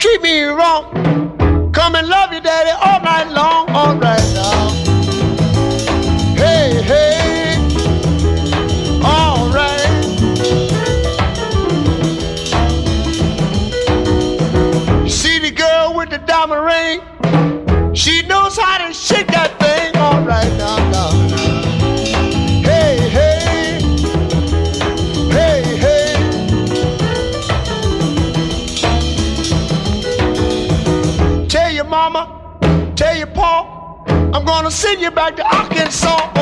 treat me wrong. Come and love you, daddy, all night long. All right now. Hey, hey. All right. You see the girl with the diamond ring? She knows how to shake that thing. All right now, now, now. Hey, hey. Hey, hey. Tell your mama, tell your pa, I'm gonna send you back to Arkansas.